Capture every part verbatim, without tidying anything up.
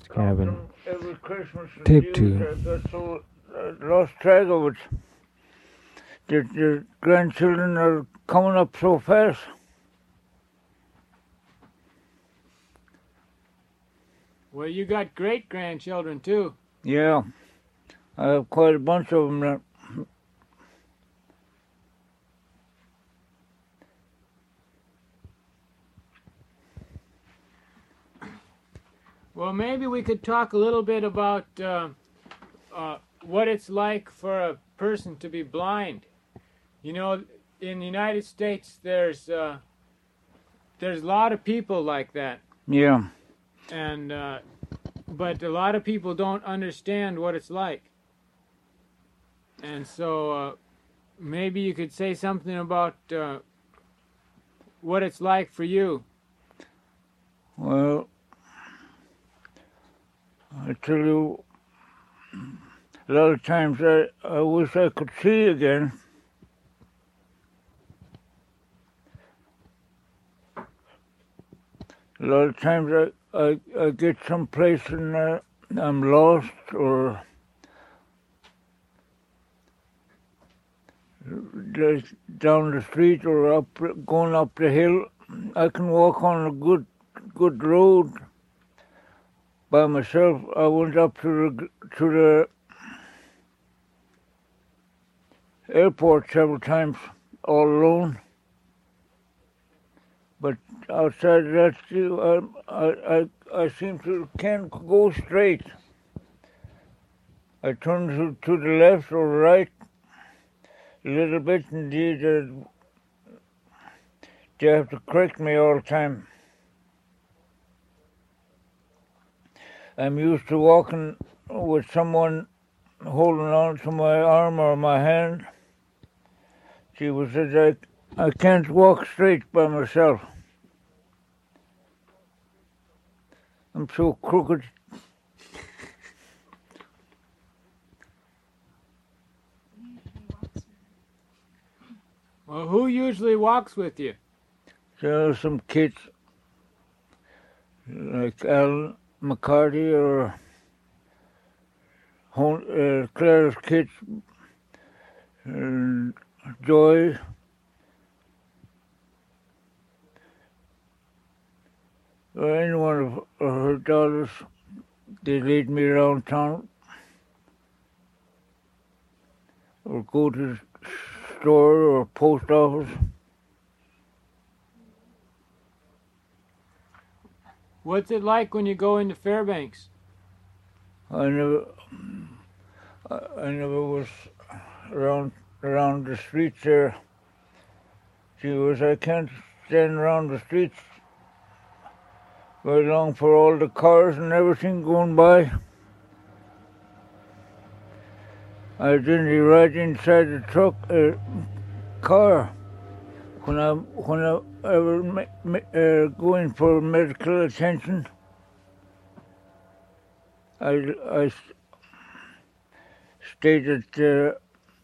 Cabin. Every Christmas and Take New two. Year, I got so uh, lost track of it. The, the grandchildren are coming up so fast. Well, you got great grandchildren too. Yeah, I have quite a bunch of them now. Well, maybe we could talk a little bit about uh, uh, what it's like for a person to be blind. You know, in the United States, there's uh, there's a lot of people like that, Yeah, and uh, but a lot of people don't understand what it's like. And so uh, maybe you could say something about uh, what it's like for you. well, I tell you, a lot of times I, I wish I could see again. A lot of times I, I, I get someplace and uh, I'm lost, or just down the street or up going up the hill. I can walk on a good good road by myself. I went up to the to the airport several times all alone. But outside of that, still, I, I, I, I seem to can't go straight. I turn to, to the left or right a little bit, and they, they have to correct me all the time. I'm used to walking with someone holding on to my arm or my hand. She was said I, I can't walk straight by myself. I'm so crooked. Well, who usually walks with you? There are some kids like Alan McCarty or uh, Claire's kids, uh, Joy. Or any one of her daughters, they lead me around town or go to the store or post office. What's it like when you go into Fairbanks? I never, I, I never was around around the streets there. She was, I can't stand around the streets very long for all the cars and everything going by. I didn't ride inside the truck, uh, car when I when I ever me, me, uh, going for medical attention. I I stayed at the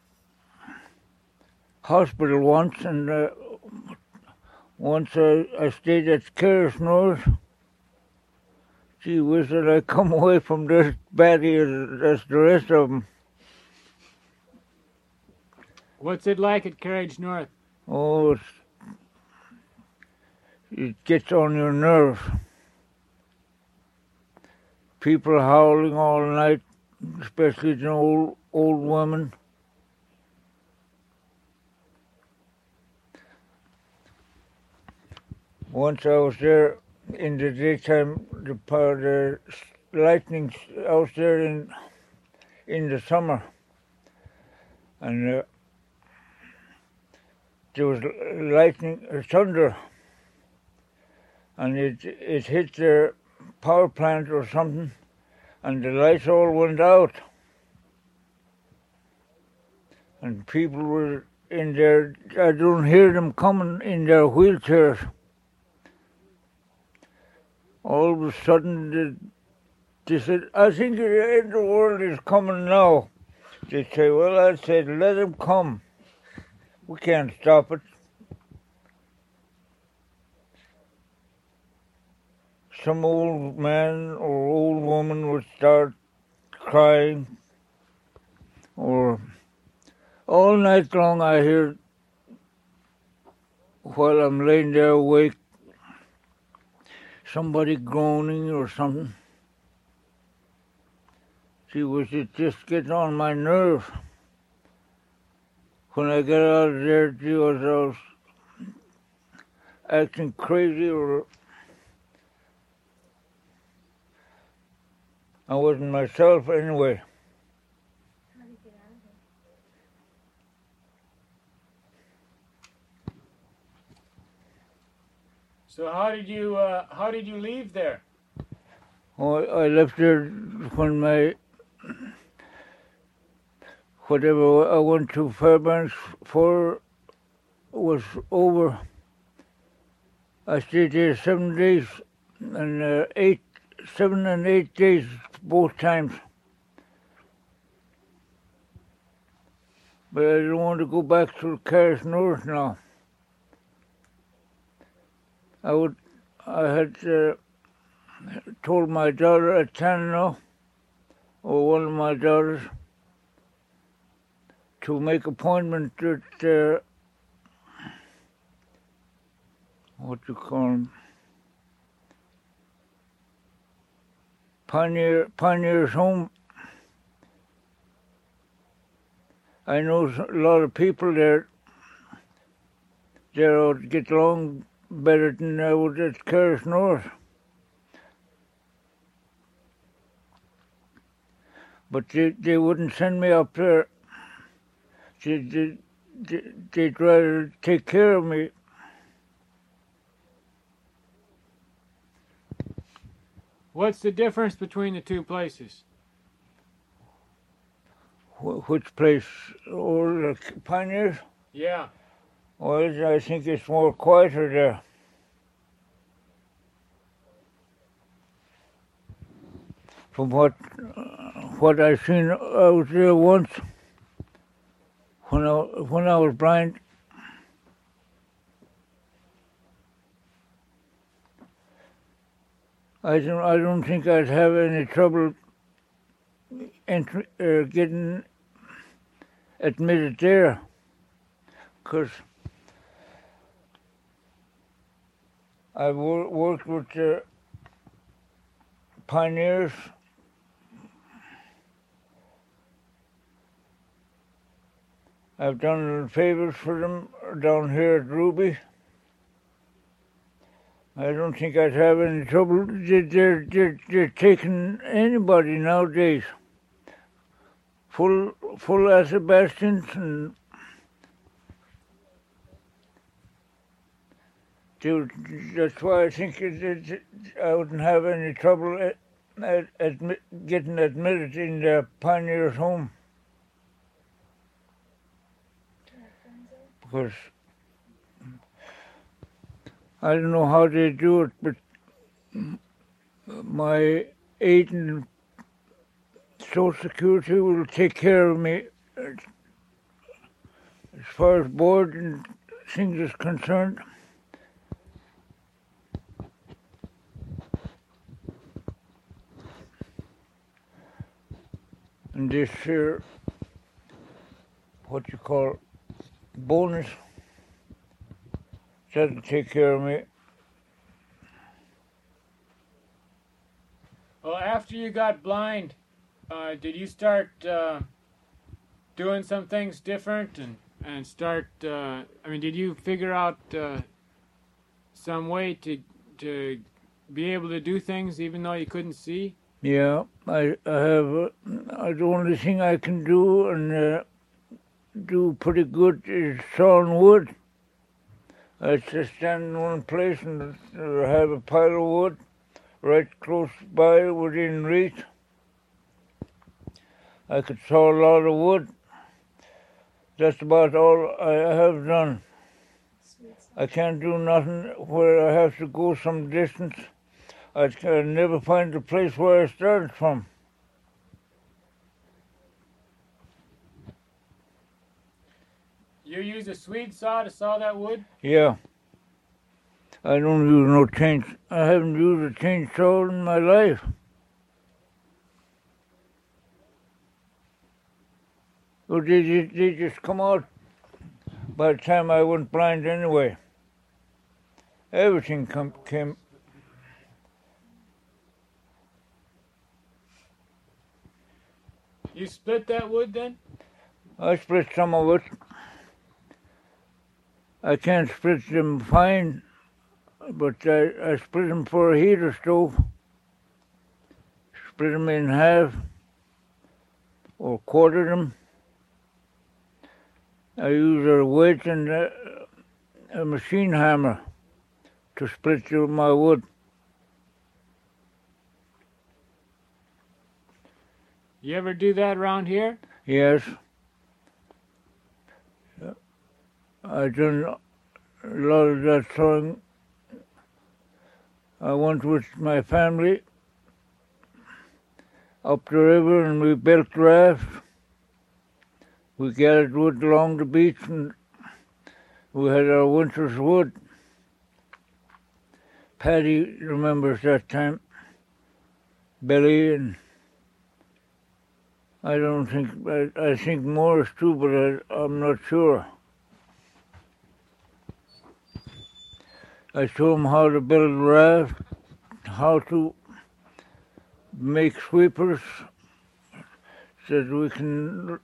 hospital once, and uh, once I, I stayed at Carrisnorth. Gee whiz, did I come away from this badly as the rest of them. What's it like at Carriage North? Oh, it's, it gets on your nerves. People howling all night, especially the old old women. Once I was there in the daytime, the, the lightning, I was there in in the summer, and uh, there was lightning, uh, thunder, and it it hit the power plant or something, and the lights all went out, and people were in there. I don't hear them coming in their wheelchairs. All of a sudden, they said, "I think the end of the world is coming now." They say, "Well," I said, "let him come. We can't stop it." some old man or old woman would start crying, or all night long I hear, while I'm laying there awake, somebody groaning or something. See, was it just getting on my nerve? When I got out of there, see, was I was acting crazy, or I wasn't myself anyway. How did you get out of there? So how did you uh, how did you leave there? Oh, I left there when my, whatever I went to Fairbanks for was over. I stayed there seven days and uh, eight, seven and eight days both times. But I don't want to go back to Carrick North now. I would, I had uh, told my daughter at Tanana, or one of my daughters, to make appointment at, uh, what you call them, Pioneer, Pioneer's Home. I know a lot of people there, there would get along better than I would at Carrick North. But they, they wouldn't send me up there. They, they, they, they'd rather take care of me. What's the difference between the two places? Wh- Which place? Or the Pioneers? Yeah. Well, I think it's more quieter there. From what what I've seen, I was there once when I when I was blind. I don't I don't think I'd have any trouble entry, uh, getting admitted there, because I wor- worked with the Pioneers. I've done favors for them down here at Ruby. I don't think I'd have any trouble. They're, they're, they're, they're taking anybody nowadays. Full, full Sebastians, and they would, that's why I think it, it, I wouldn't have any trouble at, at, admit, getting admitted in the Pioneer's Home. Because I don't know how they do it, but my aid and Social Security will take care of me as far as board and things is concerned. And this here, what you call bonus, that'll take care of me. Well, after you got blind, uh, did you start uh, doing some things different and and start? Uh, I mean, did you figure out uh, some way to to be able to do things even though you couldn't see? Yeah, I, I have, uh, the only thing I can do and uh, do pretty good is sawing wood. I just stand in one place and uh, have a pile of wood right close by, within reach. I could saw a lot of wood. That's about all I have done. I can't do nothing where I have to go some distance. I can never find the place where I started from. You use a Swede saw to saw that wood? Yeah. I don't use no chains. I haven't used a chainsaw in my life. Well, they, they, they just come out by the time I went blind anyway. Everything come, came. You split that wood then? I split some of it. I can't split them fine, but I, I split them for a heater stove. Split them in half or quartered them. I use a wedge and a, a machine hammer to split through my wood. You ever do that around here? Yes. I done a lot of that sawing. I went with my family up the river and we built rafts. We gathered wood along the beach and we had our winter's wood. Paddy remembers that time. Billy and I don't think, I, I think Morris too, but I, I'm not sure. I showed him how to build a raft, how to make sweepers, so that we can,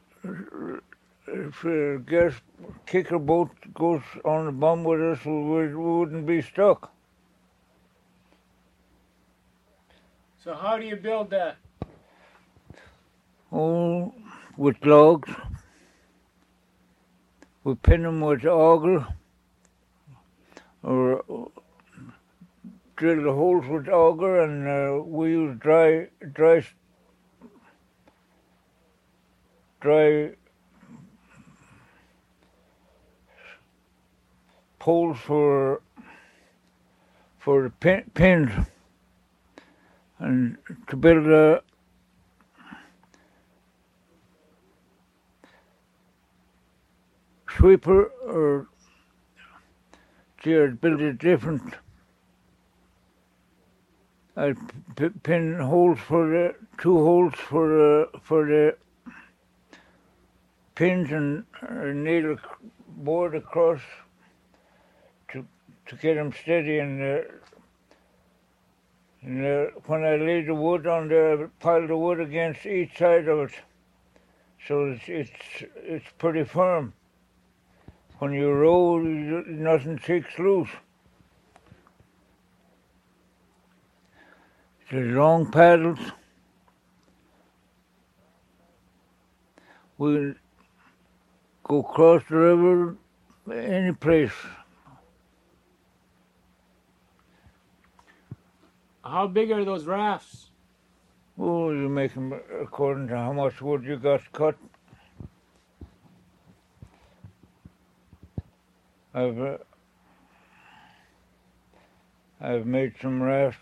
if a gas kicker boat goes on the bum with us, we, we wouldn't be stuck. So how do you build that? Oh, with logs. We pin them with auger, or drill the holes with auger, and uh, we use dry, dry, dry poles for for the pin, pins, and to build a sweeper or chair, build it different. I p- pin holes for the two holes for the for the pins and a nail board across to to get them steady. And, uh, and uh, when I lay the wood on there, I pile the wood against each side of it, so it's it's it's pretty firm. When you roll, nothing shakes loose. There's long paddles. We'll go across the river, any place. How big are those rafts? Oh, you make them according to how much wood you got cut. I've uh, I've made some rafts.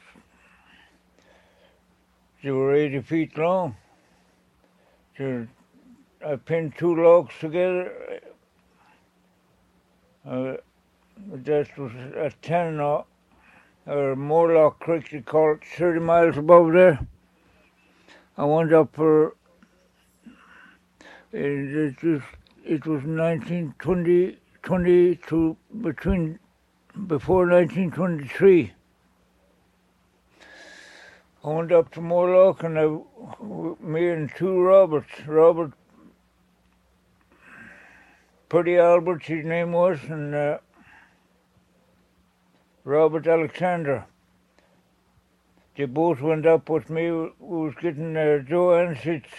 They were eighty feet long. They're, I pinned two logs together. Uh, that was at ten or Morlock Creek, they call it, thirty miles above there. I went up for it, it was it was nineteen twenty. twenty to between before nineteen twenty-three. I went up to Morlock and I, me and two Roberts, Robert, Purdy Albert, his name was, and uh, Robert Alexander. They both went up with me. We was getting uh, Joe Ansit's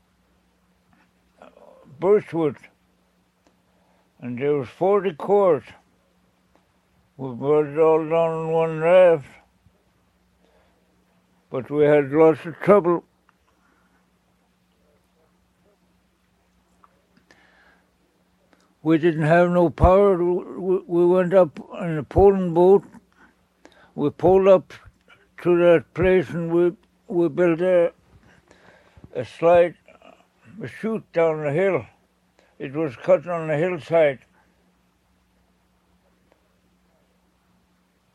birchwood. And there was forty cords. We brought it all down in one raft. But we had lots of trouble. We didn't have no power. We went up in a poling boat. We pulled up to that place and we we built a, a slide, a chute down the hill. It was cut on the hillside.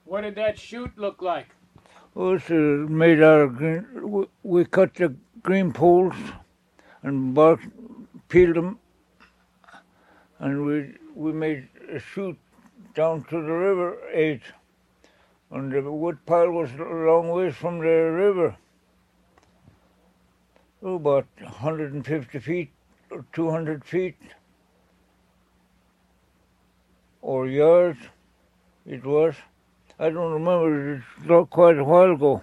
What did that chute look like? Oh, it's uh, made out of green. We, we cut the green poles and bark, peeled them, and we we made a chute down to the river edge. And the wood pile was a long ways from the river. Oh, about one hundred fifty feet or two hundred feet or yards it was. I don't remember, it's not quite a while ago.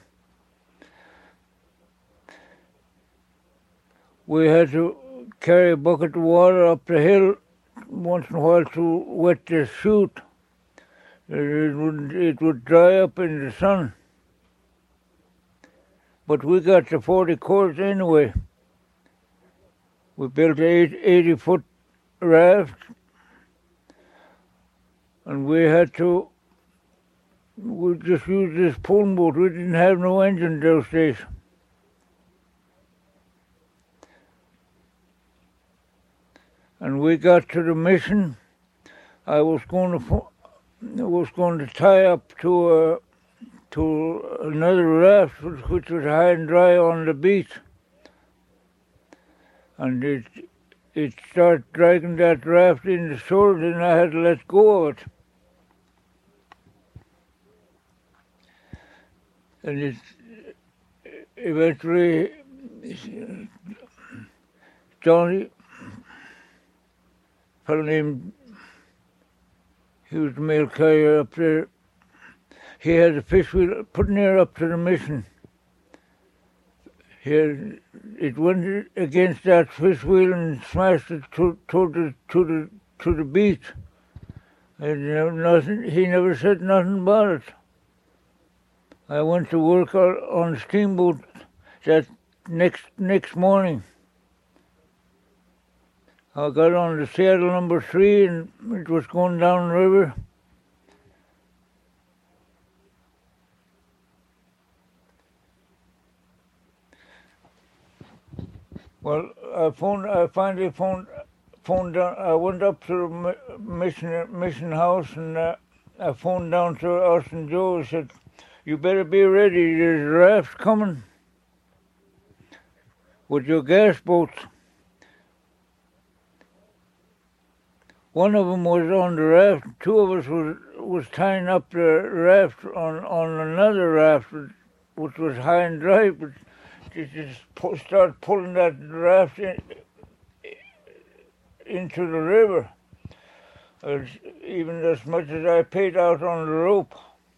We had to carry a bucket of water up the hill once in a while to wet the chute. It would, it would dry up in the sun. But we got the forty cords anyway. We built an eighty foot raft, and we had to, we just used this pulling boat. We didn't have no engine those days. And we got to the mission. I was going to, I was going to tie up to a, to another raft which was high and dry on the beach. And it it started dragging that raft in the shore, and I had to let go of it. And it eventually, Johnny, a fellow named, he was the mail carrier up there, he had a fish wheel put near up to the mission. He had, it went against that fish wheel and smashed it to, to the to the to the beach. And you know, nothing. He never said nothing about it. I went to work on the steamboat that next next morning. I got on the Seattle number three, and it was going down the river. Well, I phoned. I finally phoned. Phoned down. I went up to the mission mission house, and uh, I phoned down to Austin Joe. I said, "You better be ready. There's rafts coming with your gas boats." One of them was on the raft. Two of us was was tying up the raft on on another raft, which was high and dry, but. It just pull, start pulling that raft in, into the river, as, even as much as I paid out on the rope.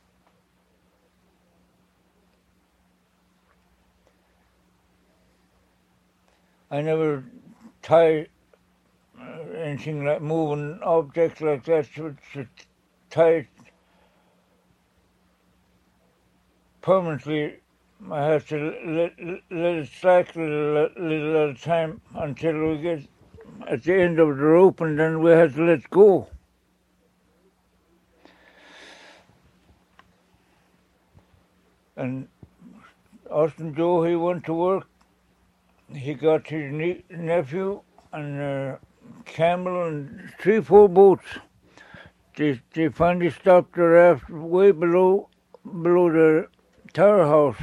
I never tie anything like moving objects like that to, to tie it permanently. I have to let, let it slack a little, little at a time until we get at the end of the rope, and then we have to let go. And Austin Joe, he went to work. He got his ne- nephew and uh, Campbell and three, four boats. They, they finally stopped the raft way below below the tower house.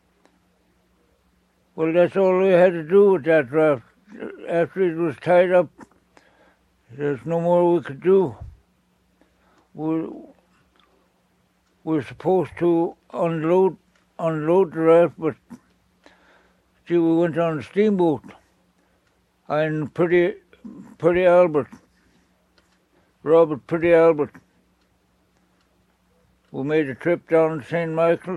Well, that's all we had to do with that raft. After it was tied up, there's no more we could do. We we're supposed to unload unload the raft, but see, we went on a steamboat. And Pretty Pretty Albert, Robert Pretty Albert. We made a trip down to Saint Michael's.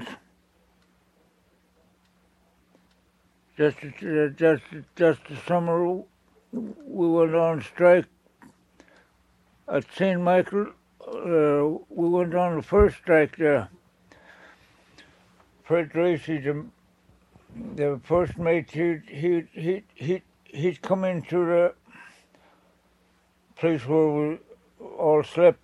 Just, just, just the summer, we went on strike at Saint Michael. Uh, we went on the first strike there. Fred Tracy, the, the first mate, he he he he he'd come into the place where we all slept,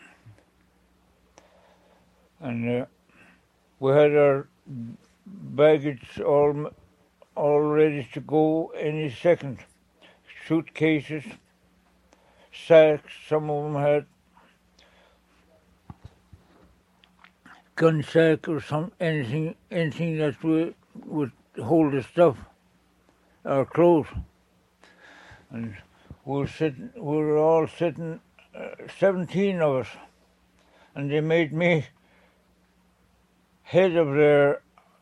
and uh, we had our baggage all. all ready to go any second. Suitcases, sacks, some of them had. gun sack or some anything anything that would would hold the stuff, our clothes. And we were sitting, we were all sitting, uh, seventeen of us, and they made me head of their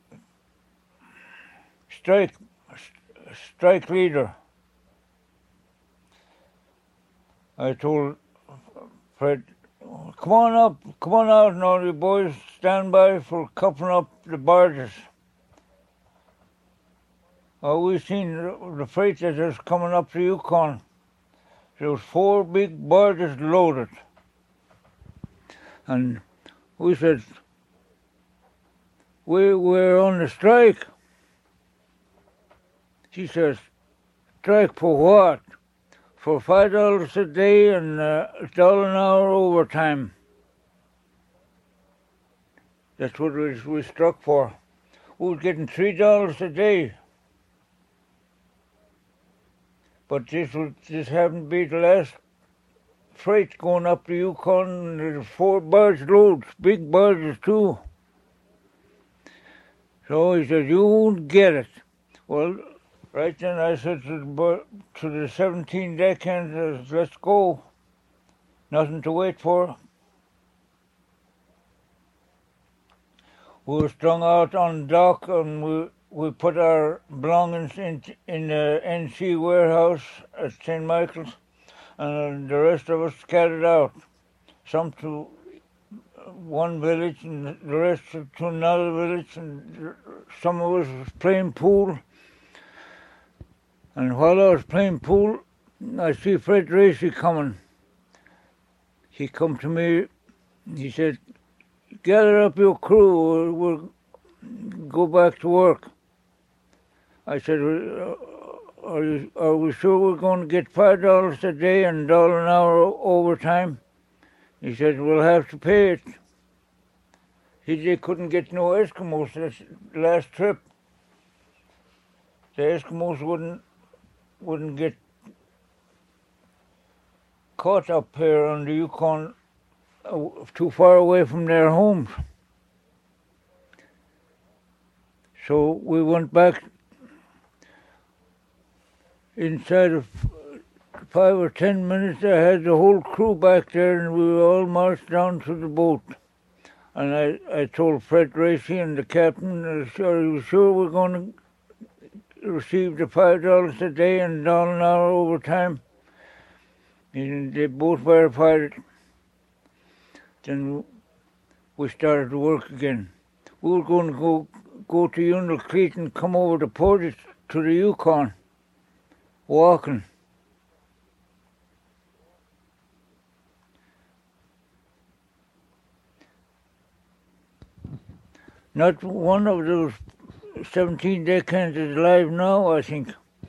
strike strike leader. I told Fred, come on up, come on out now, you boys, stand by for coupling up the barges. Oh, we seen the, the freight that was coming up the Yukon. There was four big barges loaded. And we said, we were on the strike. She says, strike for what? For five dollars a day and uh, a dollar an hour overtime. That's what we, we struck for. We were getting three dollars a day. But this was this happened to be the last freight going up the Yukon, and there's four barge loads, big barges too. So he said, you won't get it. Well, right then I said to the, to the seventeen deckhands, let's go. Nothing to wait for. We were strung out on dock, and we we put our belongings in in the N C warehouse at Saint Michael's, and the rest of us scattered out. Some to one village, and the rest to another village, and some of us was playing pool. And while I was playing pool, I see Fred Racy coming. He come to me, he said, gather up your crew, we'll, we'll go back to work. I said, are, you, are we sure we're going to get five dollars a day and a dollar an hour overtime? He said, we'll have to pay it. He they couldn't get no Eskimos this last trip. The Eskimos wouldn't wouldn't get caught up here on the Yukon, uh, too far away from their homes. So we went back. Inside of five or ten minutes, I had the whole crew back there, and we all marched down to the boat. And I, I told Fred Racy and the captain, are you sure we're going to receive the five dollars a day and a dollar an hour overtime? And they both verified it. Then we started to work again. We were going to go go to Unalakleet and come over to Portage to the Yukon, walking. Not one of those seventeen deckhands is alive now, I think.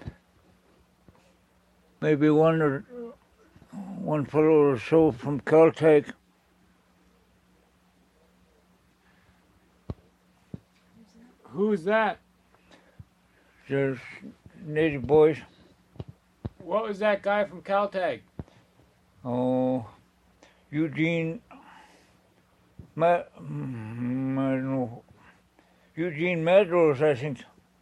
Maybe one or one fellow or so from Caltech. Who's that? There's native boys. What was that guy from Caltech? Oh, Eugene, Ma, mm, I don't know, Eugene Madrose, I think.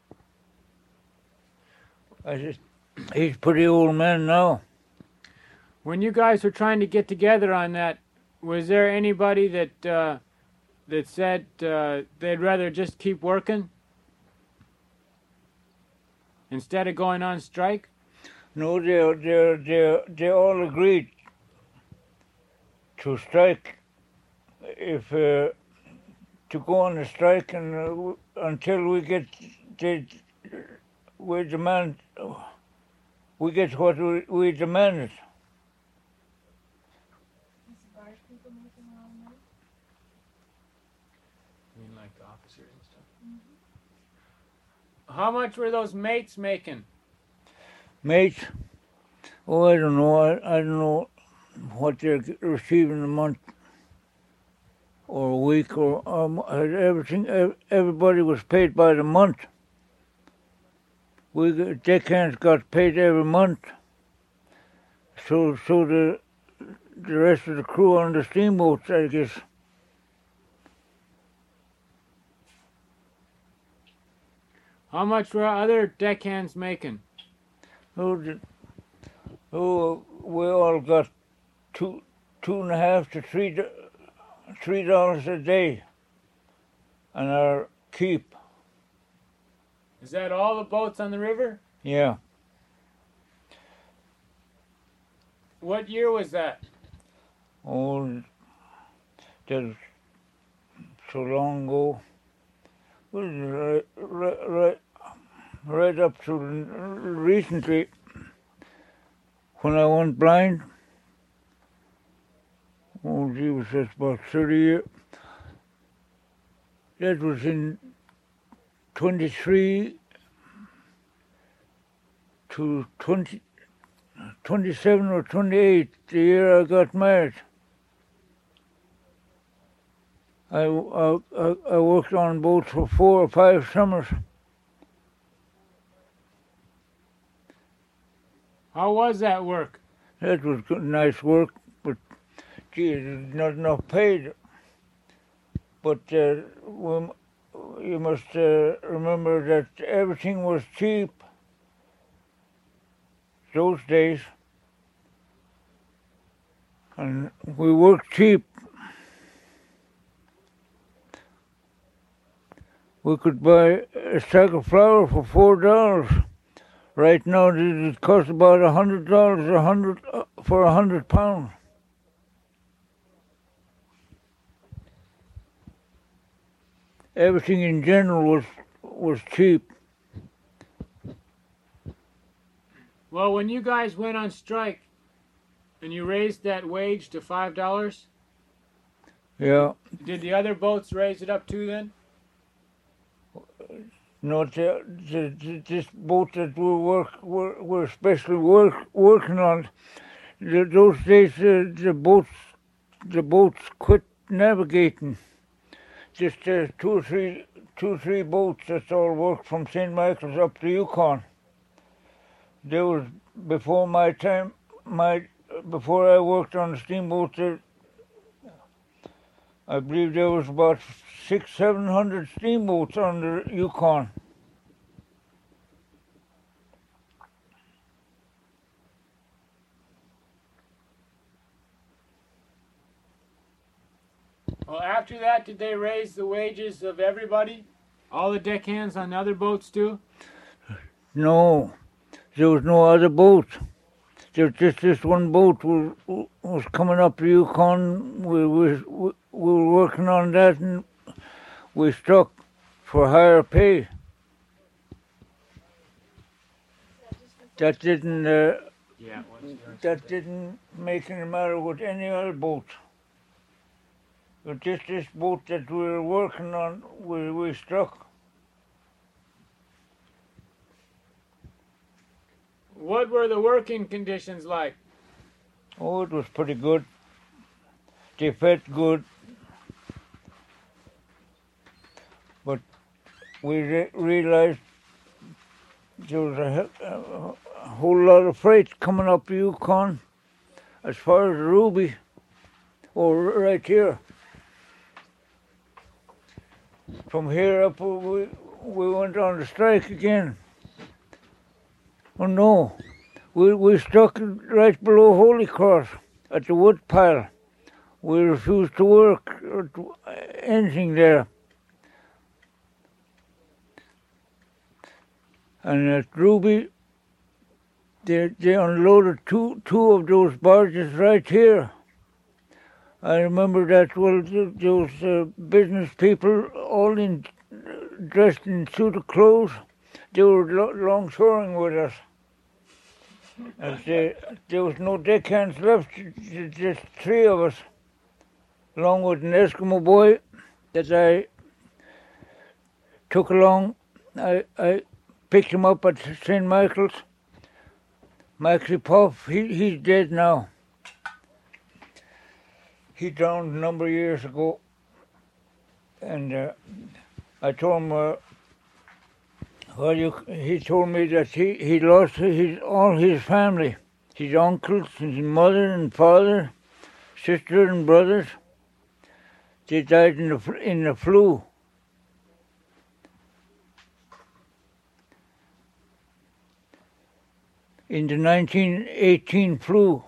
I just, he's a pretty old man now. When you guys were trying to get together on that, was there anybody that uh, that said uh, they'd rather just keep working instead of going on strike? No, they they they they all agreed to strike if uh, to go on a strike, and uh, until we get they, we demand we get what we, we demanded. You mean like the officers and stuff? Mm-hmm. How much were those mates making? Mates? Oh, I don't know. I, I don't know what they're receiving a month or a week or um, everything. Everybody was paid by the month. We deckhands got paid every month. So, so the the rest of the crew on the steamboats, I guess. How much were other deckhands making? Oh, the, oh, we all got two, two and a half to three, do- three dollars a day on our keep. Is that all the boats on the river? Yeah. What year was that? Oh, that's so long ago. Well, right, right, right, right up to recently, when I went blind. Oh, gee, was that about thirty years? That was in twenty-three to twenty, twenty-seven or twenty-eight, the year I got married. I, I, I I worked on boats for four or five summers. How was that work? That was good, nice work, but gee, there's not enough paid. But uh, we, you must uh, remember that everything was cheap those days, and we worked cheap. We could buy a sack of flour for four dollars. Right now, it costs about a hundred dollars a hundred uh, for a hundred pounds. Everything in general was was cheap. Well, when you guys went on strike and you raised that wage to five dollars, Yeah. did the other boats raise it up too then? No, the, the, the, this boat that we work we're, we're especially work working on. The, those days, uh, the boats the boats quit navigating. Just uh, two or three two or three boats that's all worked from Saint Michael's up to Yukon. There was before my time, my before I worked on the steamboat. There, I believe there was about six, seven hundred steamboats on the Yukon. Well, after that, did they raise the wages of everybody? All the deckhands on other boats too? No, there was no other boat. There was just this one boat was, was coming up the Yukon. We, we, we were working on that, and we struck for higher pay. That didn't uh, Yeah. that didn't make any matter with any other boat. But just this boat that we were working on, we, we struck. What were the working conditions like? Oh, it was pretty good. They fed good. But we re- realized there was a, a, a whole lot of freight coming up the Yukon as far as Ruby, or right here. From here up, we, we went on the strike again. Oh no, we, we stuck right below Holy Cross at the wood pile. We refused to work or to anything there. And at Ruby, they, they unloaded two, two of those barges right here. I remember that, well, those uh, business people, all in dressed in suit of clothes, they were lo- longshoring with us. And they, there was no deckhands left, just three of us, along with an Eskimo boy that I took along. I, I picked him up at Saint Michael's. Maxie Puff, he, he's dead now. He drowned a number of years ago. And uh, I told him, uh, well, you, he told me that he, he lost his, all his family, his uncles, his mother and father, sister and brothers. They died in the, in the flu. in the nineteen eighteen flu.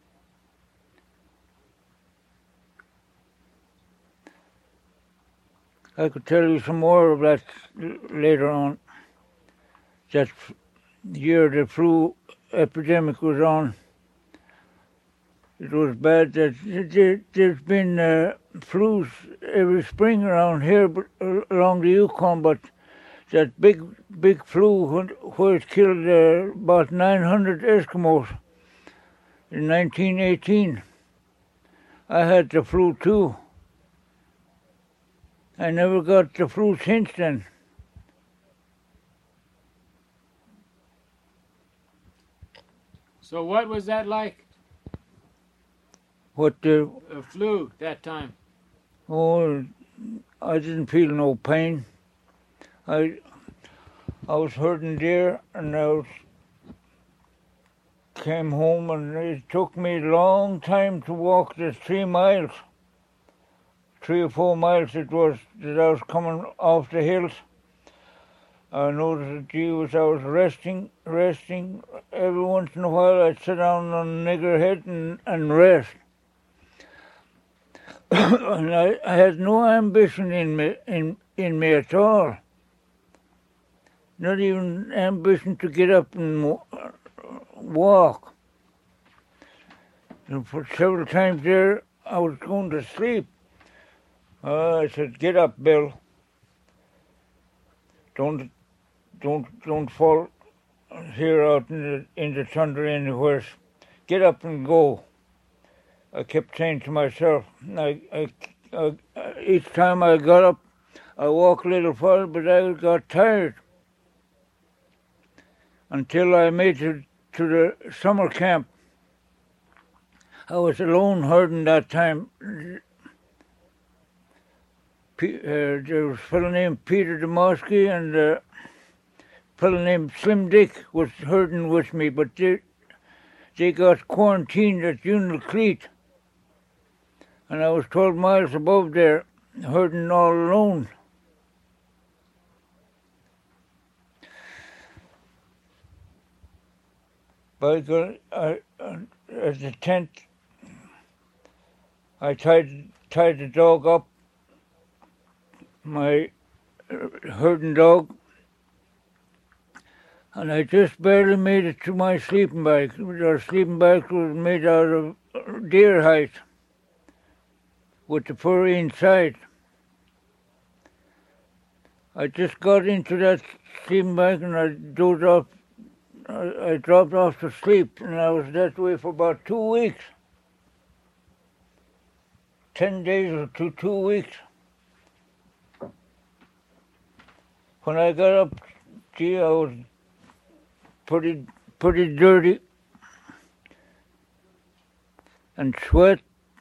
I could tell you some more of that later on. That year the flu epidemic was on. It was bad. That there's been uh, flus every spring around here, but uh, along the Yukon. But that big, big flu where it killed uh, about nine hundred Eskimos in nineteen eighteen. I had the flu too. I never got the flu since then. So what was that like? What the uh, flu that time? Oh, I didn't feel no pain. I I was hurting there, and I was, came home, and it took me a long time to walk the three miles. Three or four miles it was that I was coming off the hills. I noticed that, gee, was I was resting, resting. Every once in a while I'd sit down on a niggerhead and, and rest. And I, I had no ambition in me, in, in me at all. Not even ambition to get up and walk. And for several times there, I was going to sleep. Uh, I said, "Get up, Bill. Don't, don't, don't fall here out in the in the thunder anywhere. Get up and go." I kept saying to myself. I, I, I, each time I got up, I walked a little further, but I got tired. Until I made it to the summer camp. I was alone herding that time. Uh, there was a fellow named Peter Demosky and a fellow named Slim Dick was herding with me, but they, they got quarantined at Unalcleet. And I was twelve miles above there, herding all alone. But I, I, at the tent, I tied, tied the dog up, my herding dog, and I just barely made it to my sleeping bag. Our sleeping bag was made out of deer hide with the fur inside. I just got into that sleeping bag and I dozed off. I, I dropped off to sleep, and I was that way for about two weeks. Ten days or two, two weeks. When I got up, gee, I was pretty, pretty dirty and sweat.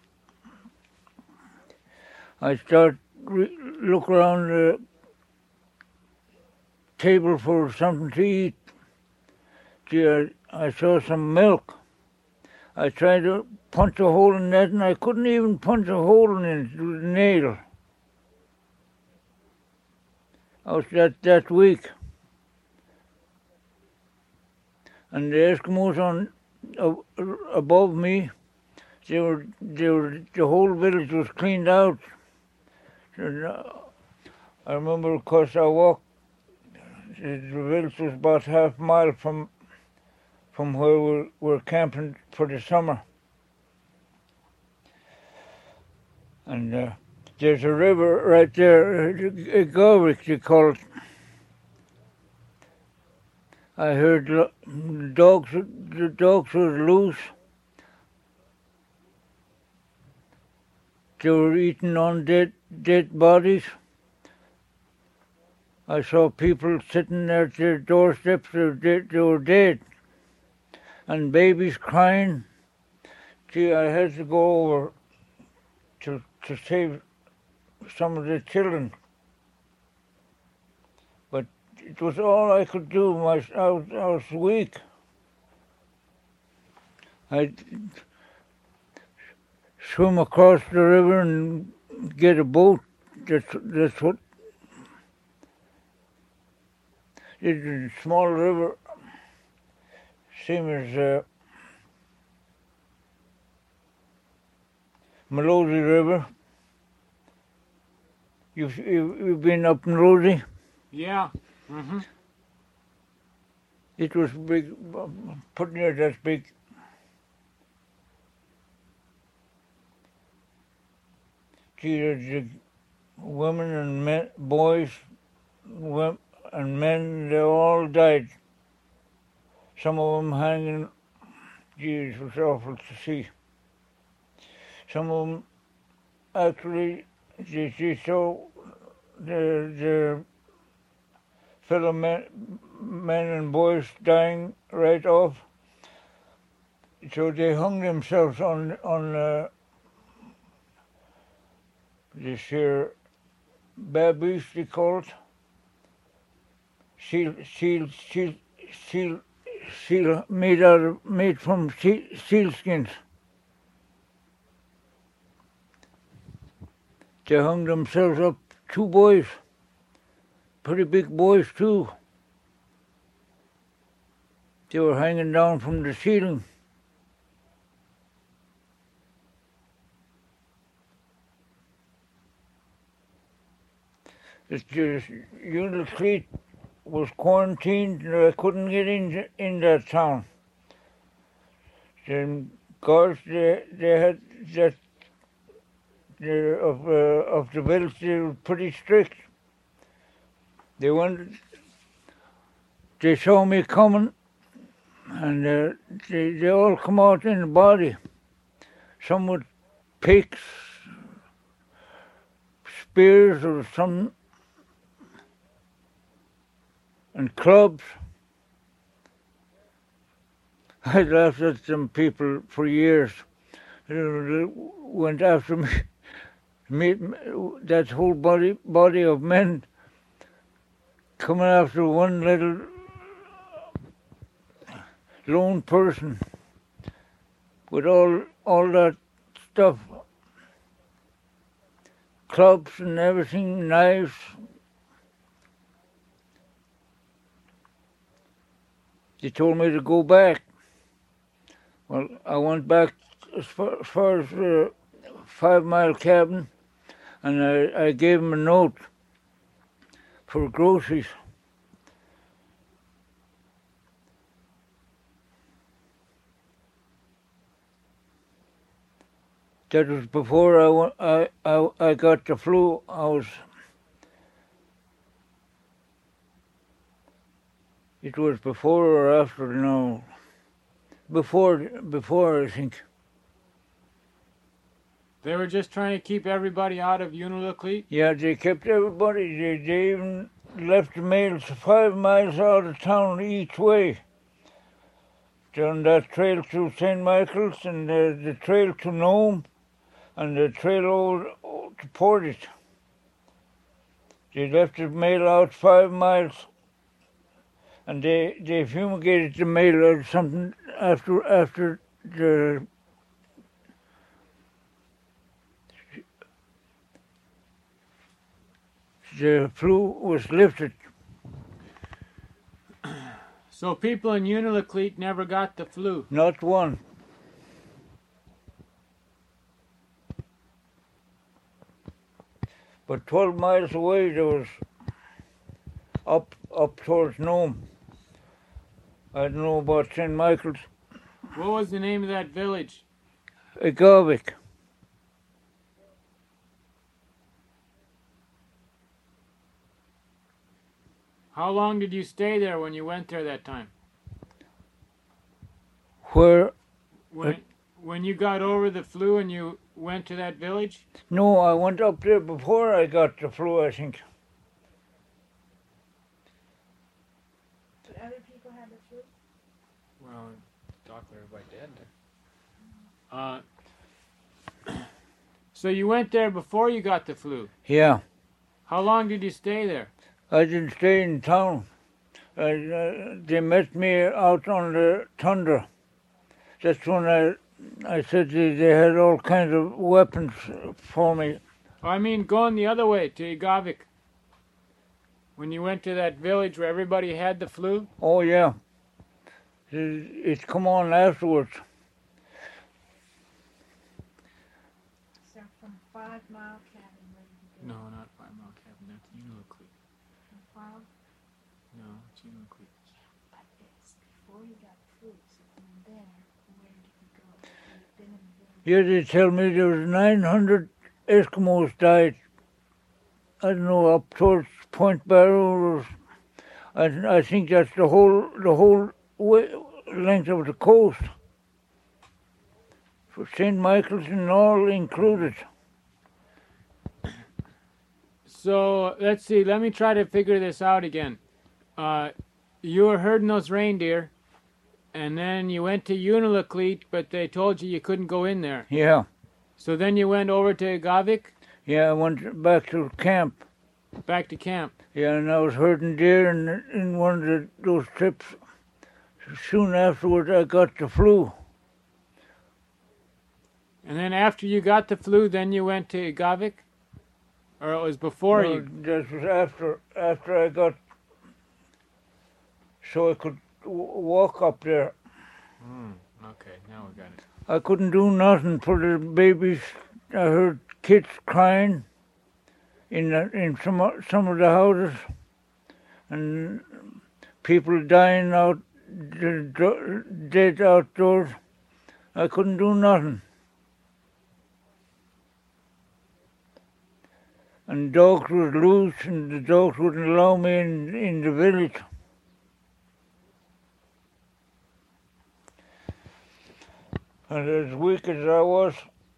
I start re- look around the table for something to eat. Gee, I, I saw some milk. I tried to punch a hole in that, and I couldn't even punch a hole in it with a nail. I was that, that weak. And the Eskimos on uh, above me, they were, they were, the whole village was cleaned out. And, uh, I remember, of course, I walked, the village was about half a mile from from where we were camping for the summer. And uh, there's a river right there, Govik they call it. I heard the dogs, the dogs were loose. They were eating on dead, dead bodies. I saw people sitting there at their doorsteps, they were dead. They were dead. And babies crying. Gee, I had to go over to to save some of the children. But it was all I could do. My, I was, I was weak. I'd swim across the river and get a boat. That's, that's what... It's a small river. same as uh, Malosey River. You've, you've you've been up in Rosie? Yeah. Mm-hmm. It was big, put near that big. Gee, the women and men, boys, women and men, they all died. Some of them hanging. Gee, it was awful to see. Some of them actually, they, they saw the the fellow men, men and boys dying right off. So they hung themselves on on uh, this here babies, they call it. Seal, seal, seal, seal, seal made out of, made from seal, seal skins. They hung themselves up, two boys, pretty big boys too. They were hanging down from the ceiling. It's just, Unalakleet was quarantined and I couldn't get in in that town. Then guards, they, they had that, they, of, uh, of the village, they were pretty strict. They went, they saw me coming and uh, they, they all come out in the body. Some with picks, spears or something, and clubs. I laughed at some people for years. They went after me, me, that whole body body of men coming after one little lone person with all all that stuff, clubs and everything, knives. They told me to go back. Well, I went back as far as, far as uh, Five Mile Cabin, and I, I gave them a note for groceries. That was before I, wa- I, I, I got the flu. I was, it was before or after, no, before, before I think. They were just trying to keep everybody out of Unalakleet? Yeah, they kept everybody, they, they even left the mails five miles out of town each way. Down that trail to Saint Michael's and the, the trail to Nome and the trail over to Portage. They left the mail out five miles and they, they fumigated the mail or something after after the the flu was lifted. So people in Unalakleet never got the flu? Not one. But twelve miles away there was up up towards Nome. I don't know about Saint Michael's. What was the name of that village? Agavik. How long did you stay there when you went there that time? Where? When, when you got over the flu and you went to that village? No, I went up there before I got the flu, I think. But other people had the flu? Well, doctor, everybody dead there. Uh, so you went there before you got the flu? Yeah. How long did you stay there? I didn't stay in town. I, uh, they met me out on the tundra. That's when I, I said they, they had all kinds of weapons for me. Oh, I mean going the other way to Agavik. When you went to that village where everybody had the flu? Oh, yeah. It's come on afterwards. So from Five Mile Cabin, where did you go? No, not Five Mile Cabin. That's Unalakleet. From Five, No, it's Unalakleet. but it's before you got food. So from there, where did you go? You've been in the village. Yeah, they tell me there was nine hundred Eskimos died. I don't know, up towards Point Barrow. Or, I, I think that's the whole the whole way, length of the coast. For Saint Michael's and all included. So let's see. Let me try to figure this out again. Uh, you were herding those reindeer, and then you went to Unalakleet, but they told you you couldn't go in there. Yeah, So then you went over to Gavik, yeah, I went back to camp. back to camp. Yeah, and I was herding deer in, in one of the, those trips. Soon afterwards, I got the flu. And then after you got the flu, then you went to Gavik? Or it was before No, you? that was after after I got, so I could w- walk up there. Hmm, okay, now we got it. I couldn't do nothing for the babies. I heard kids crying in the, in some o- some of the houses, and people dying out, d- d- dead outdoors. I couldn't do nothing. And dogs was loose, and the dogs wouldn't allow me in, in the village. And as weak as I was,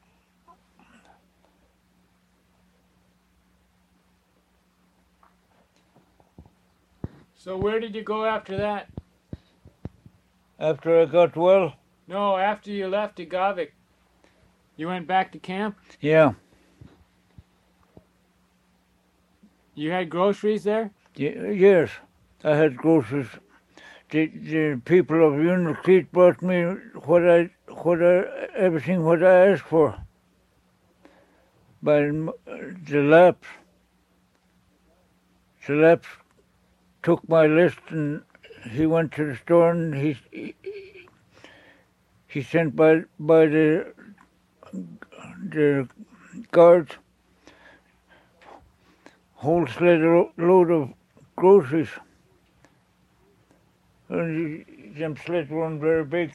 So where did you go after that? after I got well, No, after you left to Gavik. You went back to camp? yeah, You had groceries there? y- yes, I had groceries. The, the people of Unalakleet brought me what I, what I, everything what I asked for. By m- the Laps, the Laps took my list and he went to the store and he he, he sent by by the the guards whole sled lo- load of groceries. And he- them sleds weren't very big.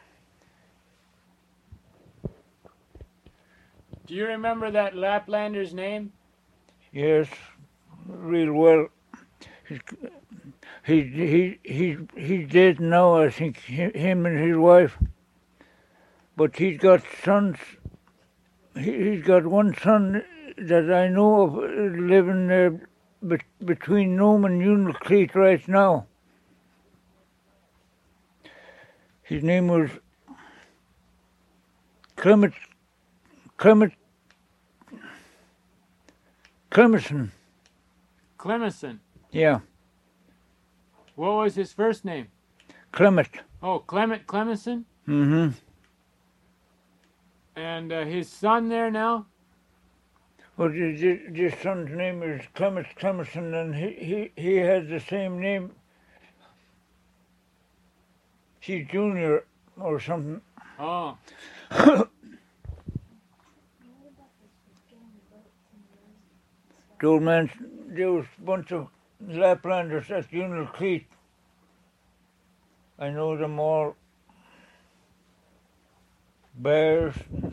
Do you remember that Laplander's name? Yes, real well. He's he he he he's dead now. I think hi- him and his wife. But he's got sons. He, he's got one son that I know of uh, living there bet between Nome and Unalakleet right now. His name was Clement Clement Clemison. Clemison. Yeah, What was his first name? Clement. Oh, Clement Clemison? Mm-hmm. And uh, his son there now? Well, this, this this son's name is Clement Clemison, and he, he, he has the same name. He's Junior or something. Oh, The old man, there was a bunch of Laplanders at Unalakleet. I know them all. Bears.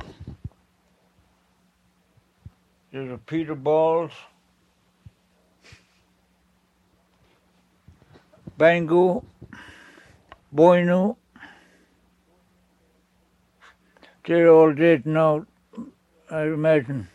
There's a Peter Balls. Bango. Boinu. They're all dead now, I imagine.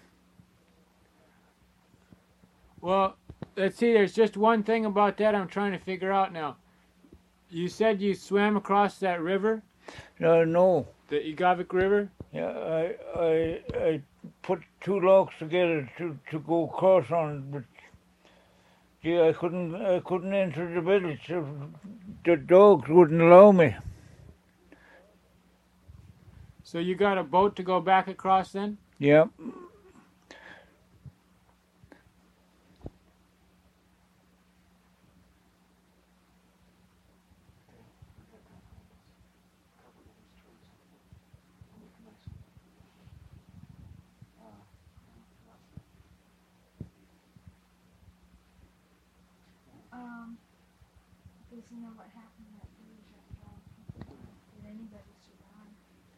well, let's see. There's just one thing about that I'm trying to figure out now. You said you swam across that river, Uh, no. the Igavik River? Yeah, I, I, I put two logs together to, to go across on, but gee, I couldn't, I couldn't enter the village. The dogs wouldn't allow me. So you got a boat to go back across then? Yeah. know what happened that village after all the people died. Did anybody survive?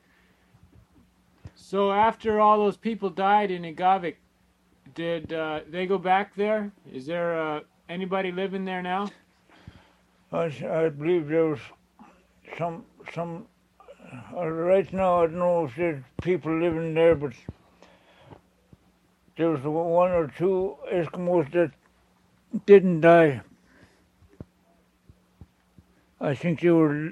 So after all those people died in Igavik, did uh, they go back there? Is there uh, anybody living there now? I, s- I believe there was some, some, uh, right now I don't know if there's people living there, but there was one or two Eskimos that didn't die. I think they were,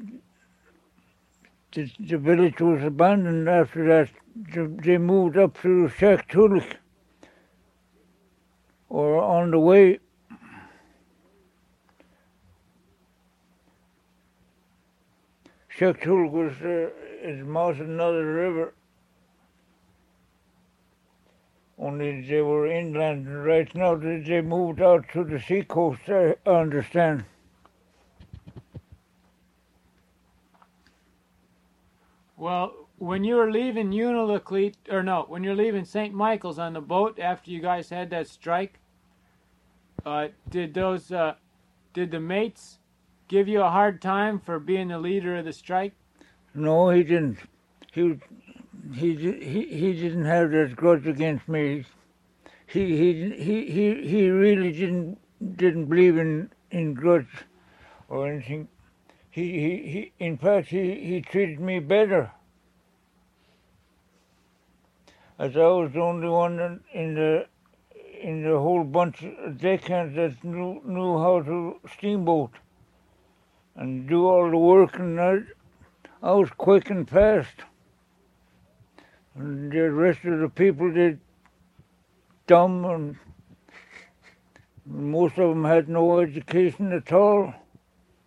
the, the village was abandoned after that. They they moved up to Shaktoolik, or on the way. Shaktoolik was uh, is mouth of another river. Only they were inland. Right now they, they moved out to the sea coast, I understand. Well, when you were leaving Unalakleet, or no, when you're leaving Saint Michael's on the boat after you guys had that strike, uh, did those, uh, did the mates give you a hard time for being the leader of the strike? No, he didn't. He he di- he he didn't have that grudge against me. He he he he he really didn't didn't believe in in grudge or anything. He he, he in fact he, he treated me better. As I was the only one in in the in the whole bunch of deckhands that knew knew how to steamboat and do all the work, and I, I was quick and fast. And the rest of the people, they dumb, and most of them had no education at all.